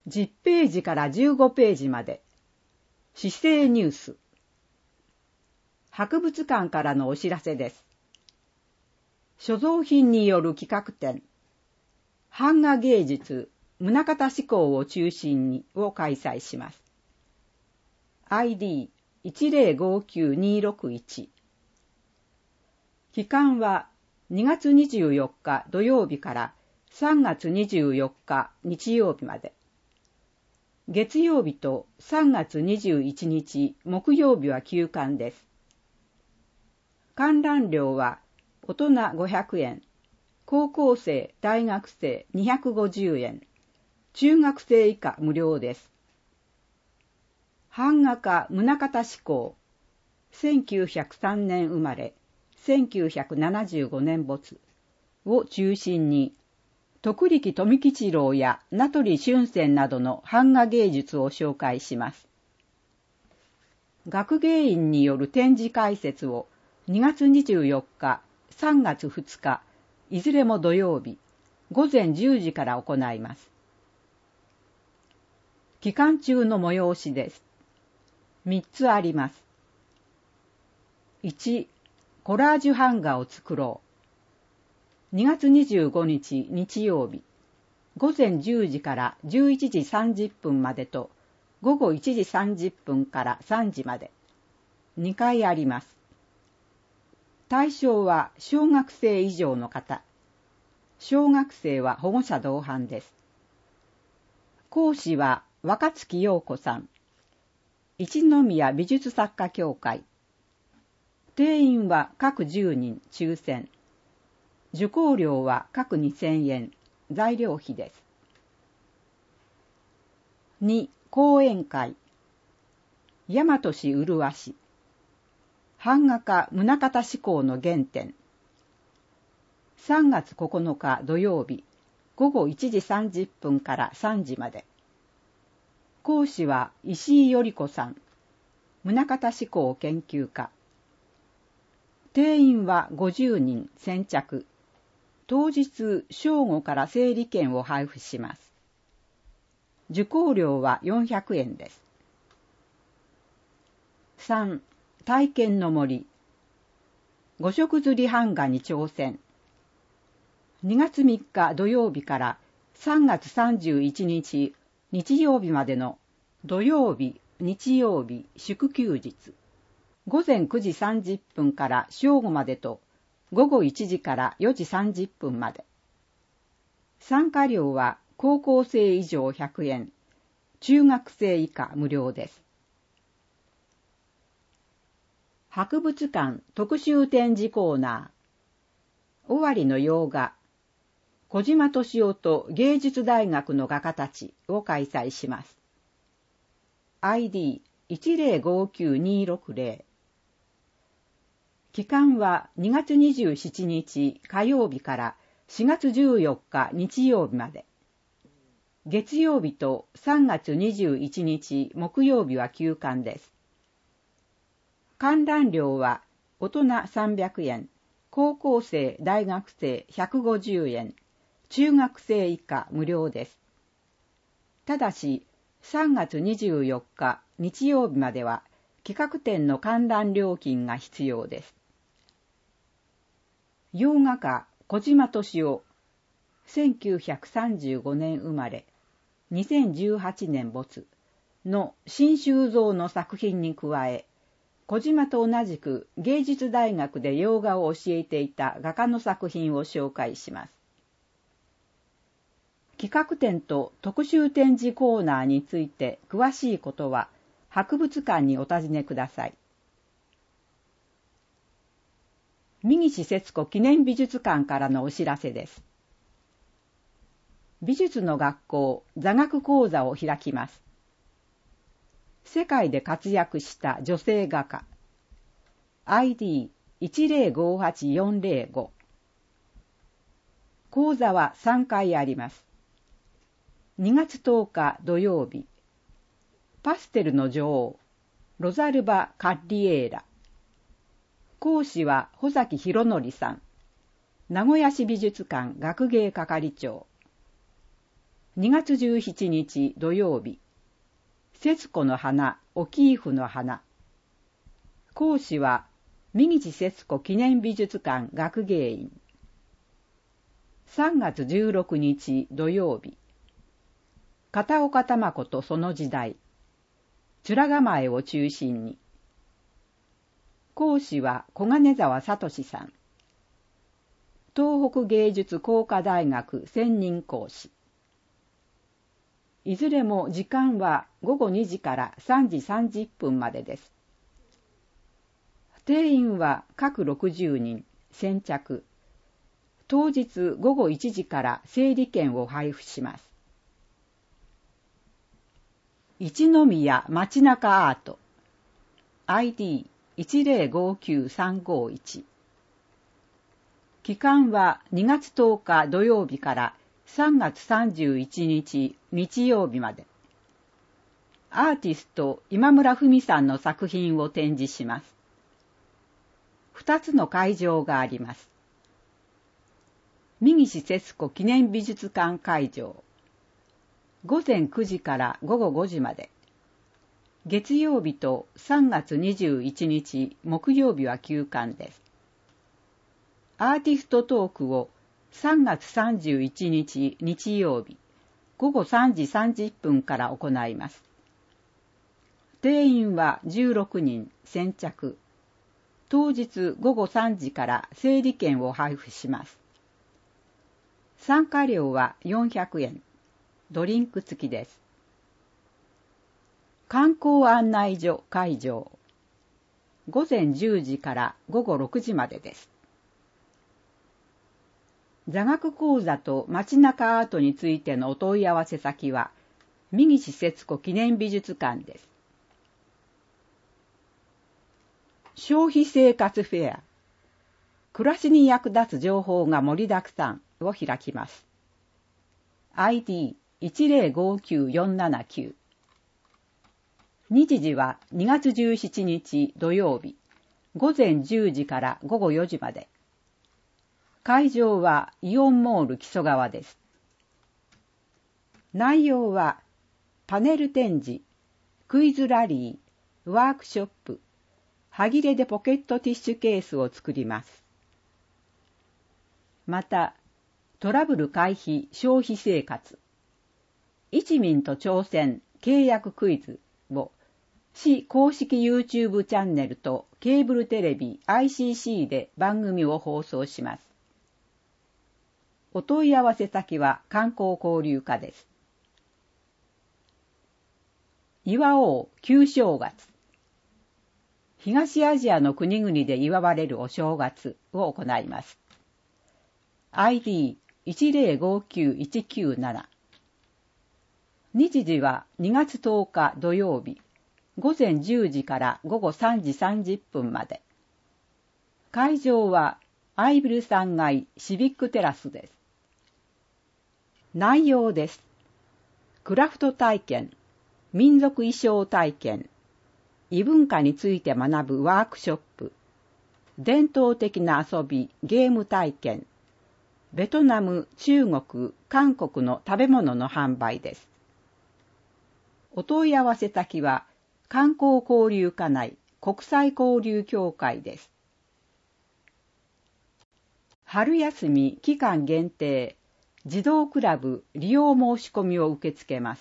10ページから15ページまで。市政ニュース。博物館からのお知らせです。所蔵品による企画展、版画芸術、棟方志功を中心にを開催します。ID1059-261。期間は2月24日土曜日から3月24日日曜日まで。月曜日と3月21日木曜日は休館です。観覧料は大人500円、高校生、大学生250円、中学生以下無料です。版画家棟方志功、1903年生まれ、1975年没を中心に、徳力富吉郎や名取俊泉などの版画芸術を紹介します。学芸員による展示解説を2月24日、3月2日、いずれも土曜日、午前10時から行います。期間中の催しです。3つあります。1、コラージュ版画を作ろう。2月25日日曜日、午前10時から11時30分までと、午後1時30分から3時まで。2回あります。対象は小学生以上の方。小学生は保護者同伴です。講師は若月陽子さん。一宮美術作家協会。定員は各10人抽選。受講料は各2000円。材料費です。2、講演会。大和市麗市。版画家棟方志功の原点。3月9日土曜日、午後1時30分から3時まで。講師は石井頼子さん。棟方志功研究家。定員は50人先着。当日正午から整理券を配布します。受講料は400円です。3、体験の森。5色刷り版画に挑戦。2月3日土曜日から3月31日日曜日までの土曜日、日曜日、祝休日。午前9時30分から正午までと、午後1時から4時30分まで。参加料は高校生以上100円、中学生以下無料です。博物館特集展示コーナー。尾張の洋画、小島敏夫と芸術大学の画家たちを開催します。ID1059-260。期間は2月27日火曜日から4月14日日曜日まで。月曜日と3月21日木曜日は休館です。観覧料は大人300円、高校生、大学生150円、中学生以下無料です。ただし、3月24日日曜日までは企画展の観覧料金が必要です。洋画家小島敏夫、1935年生まれ、2018年没の新収蔵の作品に加え、小島と同じく芸術大学で洋画を教えていた画家の作品を紹介します。企画展と特集展示コーナーについて詳しいことは博物館にお尋ねください。三岸節子記念美術館からのお知らせです。美術の学校座学講座を開きます。世界で活躍した女性画家 ID1058-405。講座は3回あります。2月10日土曜日、パステルの女王ロザルバ・カッリエーラ。講師は穂崎博則さん。名古屋市美術館学芸係長。 2月17日土曜日、節子の花、オキーフの花。講師は、三岸節子記念美術館学芸員。3月16日土曜日、片岡玉子とその時代。面構えを中心に。講師は小金沢聡さん。東北芸術工科大学専任講師。いずれも時間は午後2時から3時30分までです。定員は各60人、先着。当日午後1時から整理券を配布します。一宮街中アート ID1059-351 期間は2月10日土曜日から3月31日日曜日まで。アーティスト今村文さんの作品を展示します。2つの会場があります。三岸節子記念美術館会場。午前9時から午後5時まで。月曜日と3月21日木曜日は休館です。アーティストトークを3月31日日曜日午後3時30分から行います。定員は16人、先着。当日午後3時から整理券を配布します。参加料は400円。ドリンク付きです。観光案内所会場。午前10時から午後6時までです。座学講座と街中アートについてのお問い合わせ先は、三岸節子記念美術館です。消費生活フェア。暮らしに役立つ情報が盛りだくさんを開きます。ID1059-479。日時は2月17日土曜日、午前10時から午後4時まで。会場はイオンモール木曽川です。内容は、パネル展示、クイズラリー、ワークショップ、歯切れでポケットティッシュケースを作ります。また、トラブル回避消費生活、一民と挑戦契約クイズを市公式 YouTube チャンネルとケーブルテレビ ICC で番組を放送します。お問い合わせ先は観光交流課です。祝おう旧正月。東アジアの国々で祝われるお正月を行います。ID1059-197。日時は2月10日土曜日、午前10時から午後3時30分まで。会場はアイビル3階シビックテラスです。内容です。クラフト体験、民族衣装体験、異文化について学ぶワークショップ、伝統的な遊び、ゲーム体験、ベトナム、中国、韓国の食べ物の販売です。お問い合わせ先は観光交流課内国際交流協会です。春休み期間限定児童クラブ利用申し込みを受け付けます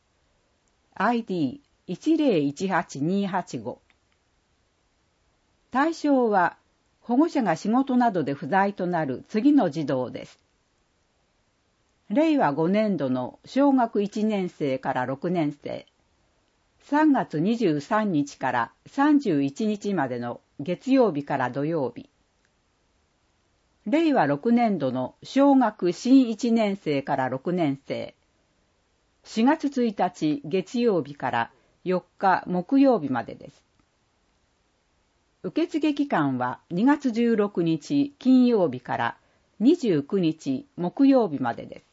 。ID1018-285。対象は保護者が仕事などで不在となる次の児童です。令和5年度の小学1年生から6年生、3月23日から31日までの月曜日から土曜日。令和6年度の小学新1年生から6年生、4月1日月曜日から4日木曜日までです。受付期間は2月16日金曜日から29日木曜日までです。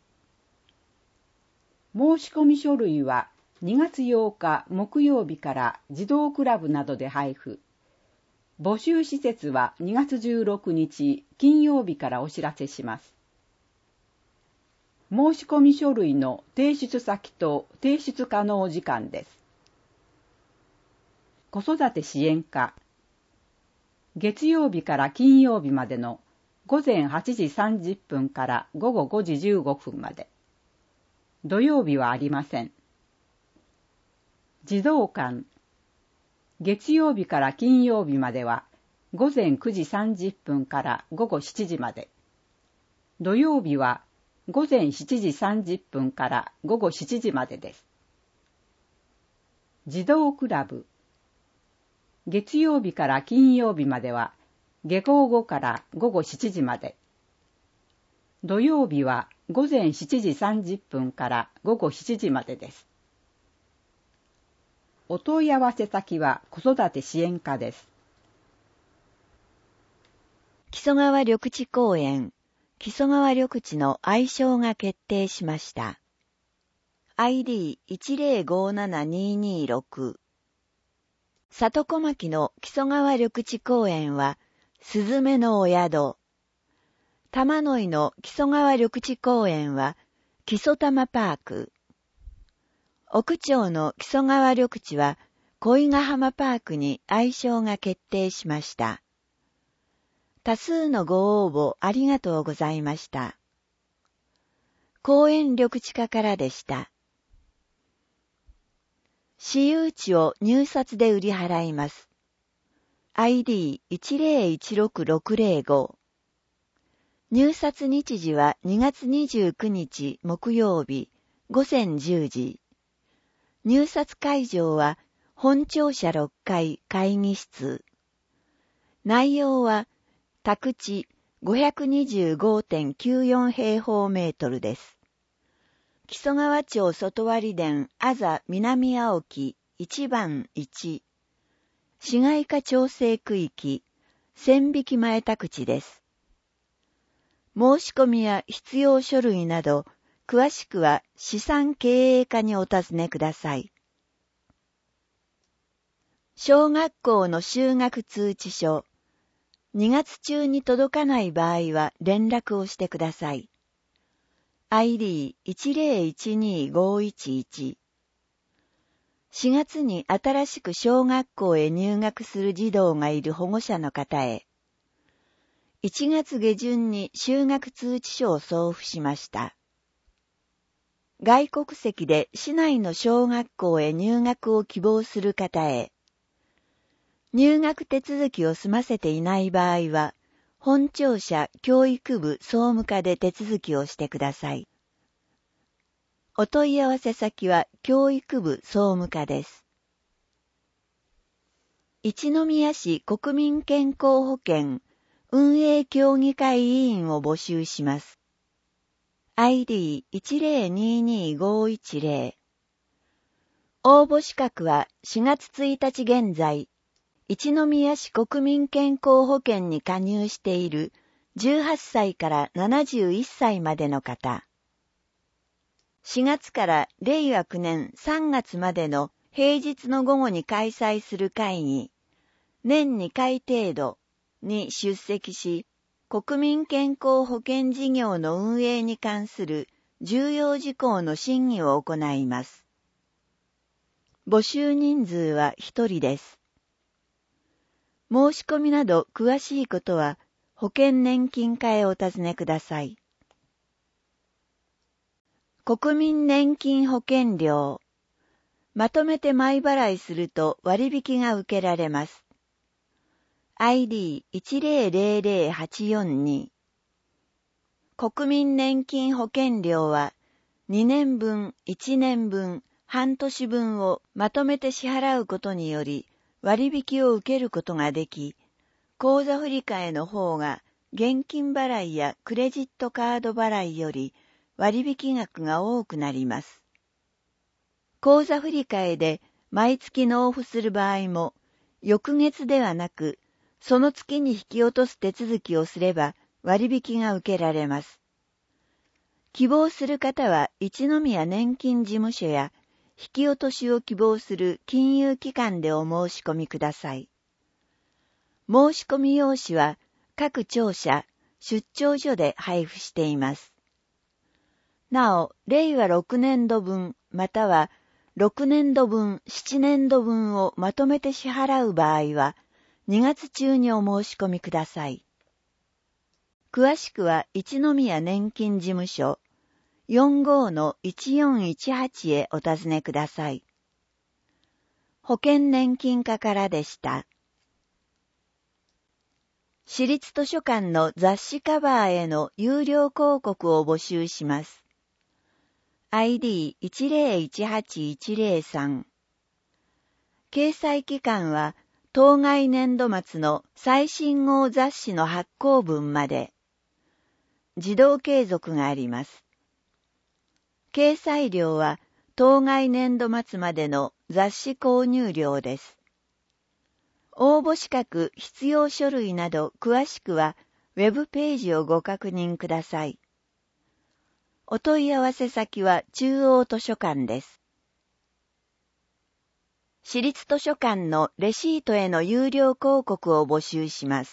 申し込み書類は2月8日木曜日から児童クラブなどで配布。募集施設は2月16日金曜日からお知らせします。 申込書類の提出先と提出可能時間です。子育て支援課。月曜日から金曜日までの午前8時30分から午後5時15分まで。土曜日はありません。児童館。月曜日から金曜日までは午前9時30分から午後7時まで。土曜日は午前7時30分から午後7時までです。児童クラブ。月曜日から金曜日までは下校後から午後7時まで。土曜日は午前7時30分から午後7時までです。お問い合わせ先は子育て支援課です。 木曽川緑地公園、木曽川緑地の愛称が決定しました。ID10572226。里小牧の木曽川緑地公園は、すずめのお宿。玉野井の木曽川緑地公園は、木曽玉パーク。奥町の木曽川緑地は、恋ヶ浜パークに愛称が決定しました。多数のご応募ありがとうございました。公園緑地課からでした。私有地を入札で売り払います。ID10166605。入札日時は2月29日木曜日午前10時。入札会場は本庁舎6階会議室。内容は宅地 525.94 平方メートルです。木曽川町外割田あざ南青木1番1。市街化調整区域、線引き前宅地です。申し込みや必要書類など、詳しくは資産経営課にお尋ねください。小学校の就学通知書、2月中に届かない場合は連絡をしてください。ID10125111。4月に新しく小学校へ入学する児童がいる保護者の方へ、1月下旬に就学通知書を送付しました。外国籍で市内の小学校へ入学を希望する方へ、入学手続きを済ませていない場合は、本庁舎教育部総務課で手続きをしてください。お問い合わせ先は教育部総務課です。一宮市国民健康保険運営協議会委員を募集します。ID10222510。応募資格は4月1日現在、一宮市国民健康保険に加入している18歳から71歳までの方。4月から令和9年3月までの平日の午後に開催する会議、年2回程度に出席し、国民健康保険事業の運営に関する重要事項の審議を行います。募集人数は1人です。申し込みなど詳しいことは保険年金課へお尋ねください。国民年金保険料。まとめて前払いすると割引が受けられます。ID10000842。国民年金保険料は2年分、1年分、半年分をまとめて支払うことにより割引を受けることができ、口座振替の方が現金払いやクレジットカード払いより割引額が多くなります。口座振替で毎月納付する場合も、翌月ではなく、その月に引き落とす手続きをすれば割引が受けられます。希望する方は一宮年金事務所や引き落としを希望する金融機関でお申し込みください。申し込み用紙は各庁舎、出張所で配布しています。 なお、令和6年度分、または6年度分、7年度分をまとめて支払う場合は、2月中にお申し込みください。詳しくは一宮年金事務所 45-1418 へお尋ねください。保険年金課からでした。私立図書館の雑誌カバーへの有料広告を募集します。ID1018-103 掲載期間は当該年度末の最新号雑誌の発行分まで。自動継続があります。掲載料は当該年度末までの雑誌購入料です。応募資格必要書類など詳しくはウェブページをご確認ください。お問い合わせ先は中央図書館です。私立図書館のレシートへの有料広告を募集します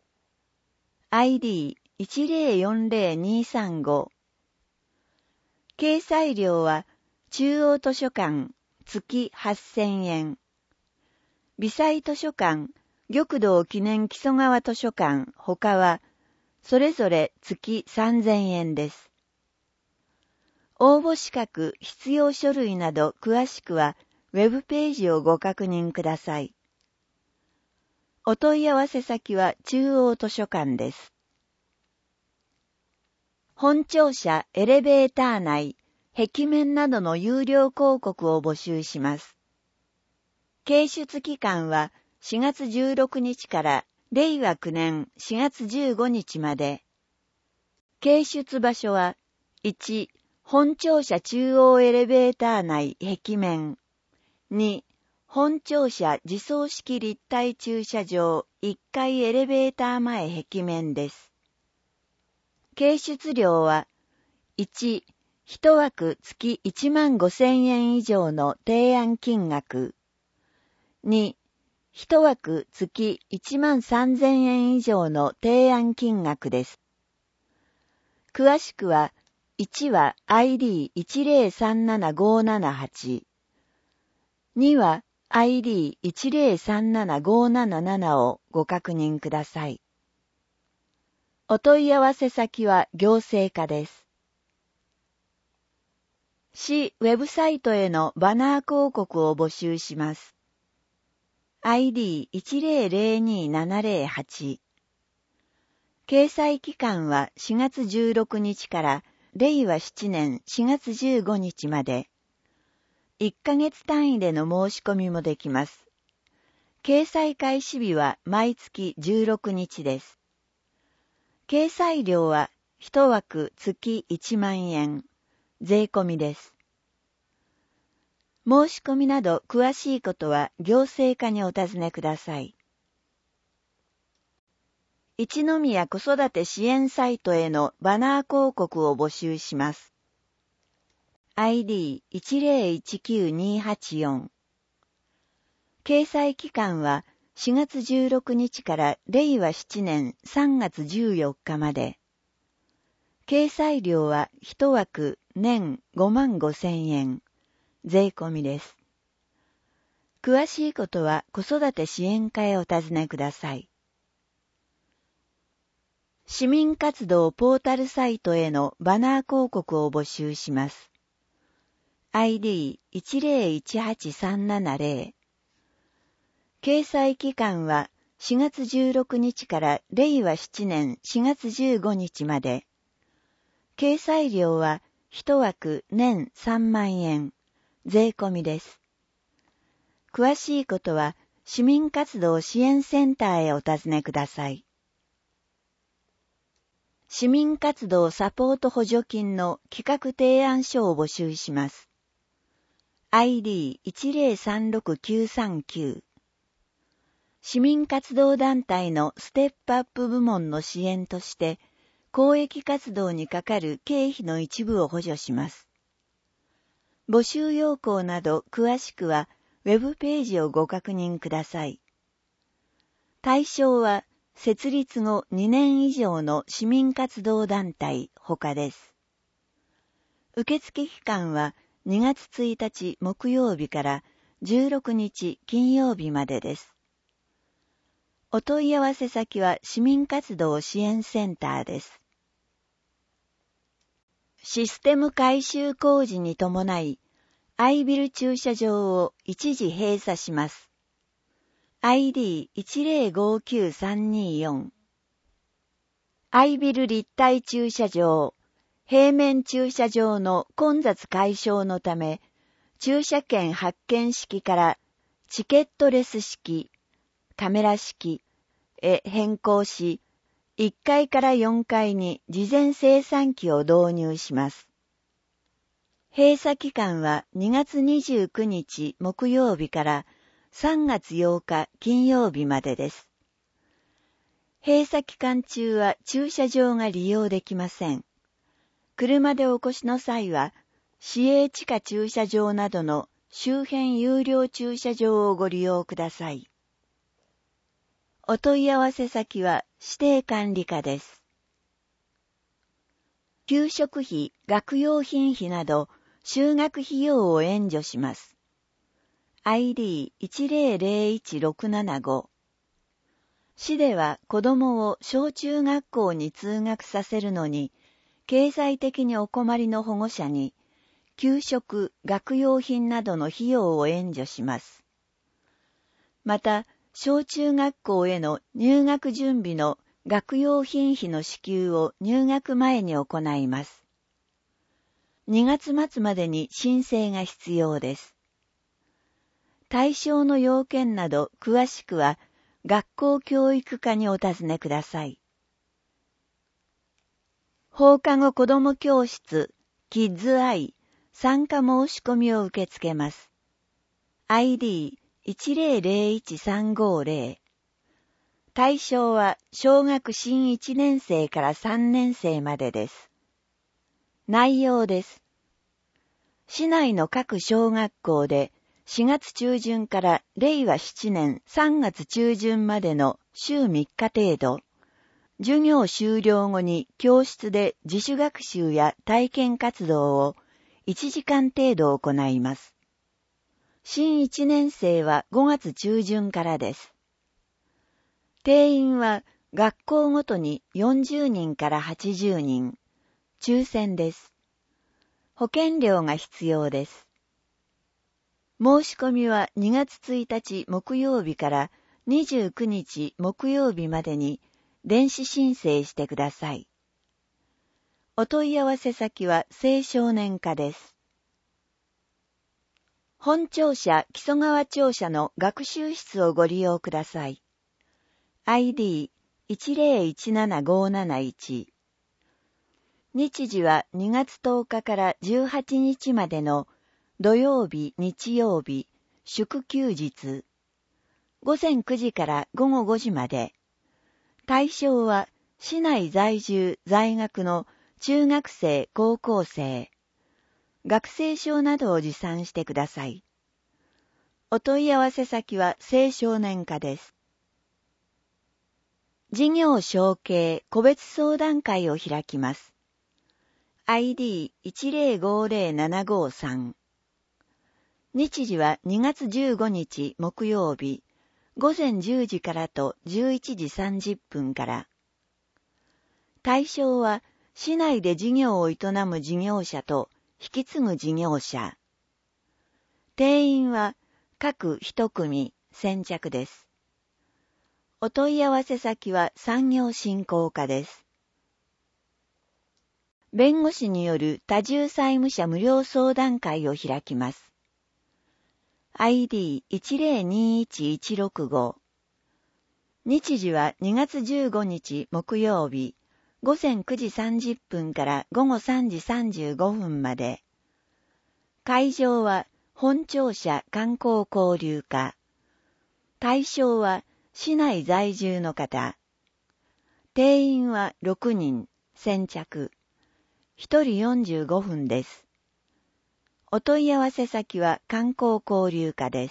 。ID1040-235 掲載料は中央図書館月8000円。微細図書館、玉堂記念木曽川図書館他はそれぞれ月3000円です。応募資格必要書類など詳しくはウェブページをご確認ください。お問い合わせ先は中央図書館です。本庁舎エレベーター内、壁面などの有料広告を募集します。掲出期間は4月16日から令和9年4月15日まで。掲出場所は1、本庁舎中央エレベーター内壁面。2、本庁舎自走式立体駐車場1階エレベーター前壁面です。掲出料は1、1枠月15,000円以上の提案金額。2、1枠月13,000円以上の提案金額です。詳しくは、1は ID1037578、2は ID1037577 をご確認ください。お問い合わせ先は行政課です。市ウェブサイトへのバナー広告を募集します。ID1002-708 掲載期間は4月16日から令和7年4月15日まで。1ヶ月単位での申し込みもできます。掲載開始日は毎月16日です。掲載料は1枠月1万円、税込みです。申し込みなど詳しいことは行政課にお尋ねください。一宮子育て支援サイトへのバナー広告を募集します。ID1019-284 掲載期間は4月16日から令和7年3月14日まで。掲載料は1枠年55,000円。税込みです。詳しいことは子育て支援課へお尋ねください。市民活動ポータルサイトへのバナー広告を募集します。ID1018-370 掲載期間は4月16日から令和7年4月15日まで。掲載料は1枠年3万円。税込みです。詳しいことは市民活動支援センターへお尋ねください。市民活動サポート補助金の企画提案書を募集します。ID1036-939 市民活動団体のステップアップ部門の支援として公益活動にかかる経費の一部を補助します。募集要項など詳しくはウェブページをご確認ください。対象は設立後2年以上の市民活動団体他です。 受付期間は2月1日木曜日から16日金曜日までです。お問い合わせ先は市民活動支援センターです。システム改修工事に伴い、アイビル駐車場を一時閉鎖します。ID1059324 アイビル立体駐車場、平面駐車場の混雑解消のため、駐車券発券式からチケットレス式、カメラ式へ変更し、1階から4階に事前精算機を導入します。閉鎖期間は2月29日木曜日から3月8日金曜日までです。閉鎖期間中は駐車場が利用できません。車でお越しの際は、市営地下駐車場などの周辺有料駐車場をご利用ください。お問い合わせ先は指定管理課です。給食費、学用品費など、就学費用を援助します。ID1001675 市では子供を小中学校に通学させるのに、経済的にお困りの保護者に、給食、学用品などの費用を援助します。また、小中学校への入学準備の学用品費の支給を入学前に行います。2月末までに申請が必要です。対象の要件など詳しくは、学校教育課にお尋ねください。放課後子ども教室、キッズアイ、参加申し込みを受け付けます。ID1001350。対象は小学新1年生から3年生までです。内容です。市内の各小学校で4月中旬から令和7年3月中旬までの週3日程度、授業終了後に教室で自主学習や体験活動を1時間程度行います。新1年生は5月中旬からです。定員は学校ごとに40人から80人、抽選です。保険料が必要です。申し込みは2月1日木曜日から29日木曜日までに電子申請してください。お問い合わせ先は青少年課です。本庁舎木曽川庁舎の学習室をご利用ください。ID1017571。日時は2月10日から18日までの土曜日、日曜日、祝休日。午前9時から午後5時まで。対象は市内在住、在学の中学生、高校生。学生証などを持参してください。お問い合わせ先は青少年課です。事業承継個別相談会を開きます。ID1050753。日時は2月15日木曜日、午前10時からと11時30分から。対象は市内で事業を営む事業者と引き継ぐ事業者。定員は各一組先着です。お問い合わせ先は産業振興課です。弁護士による多重債務者無料相談会を開きます。ID1021165。日時は2月15日木曜日、午前9時30分から午後3時35分まで。会場は本庁舎観光交流課。対象は市内在住の方。定員は6人、先着。1人45分です。お問い合わせ先は観光交流課です。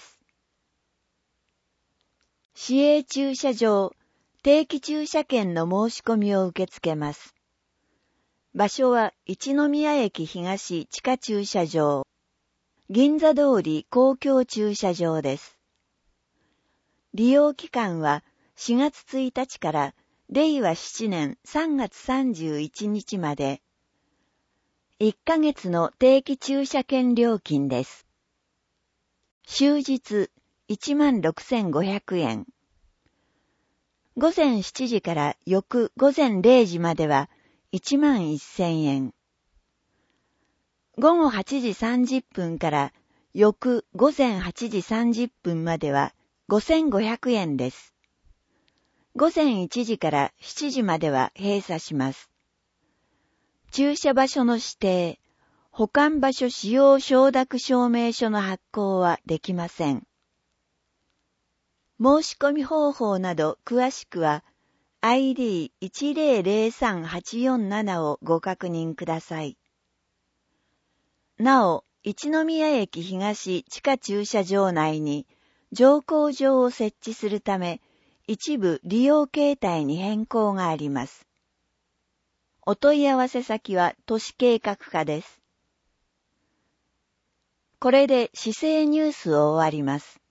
市営駐車場、定期駐車券の申し込みを受け付けます。 場所は一宮駅東地下駐車場、銀座通り公共駐車場です。利用期間は4月1日から令和7年3月31日まで、1ヶ月の定期駐車券料金です。終日16,500円。午前7時から翌午前0時までは11,000円。午後8時30分から翌午前8時30分までは5,500円です。午前1時から7時までは閉鎖します。駐車場所の指定、保管場所使用承諾証明書の発行はできません。申し込み方法など詳しくは ID1003-847 をご確認ください。なお、一宮駅東地下駐車場内に乗降場を設置するため、一部利用形態に変更があります。お問い合わせ先は都市計画課です。これで市政ニュースを終わります。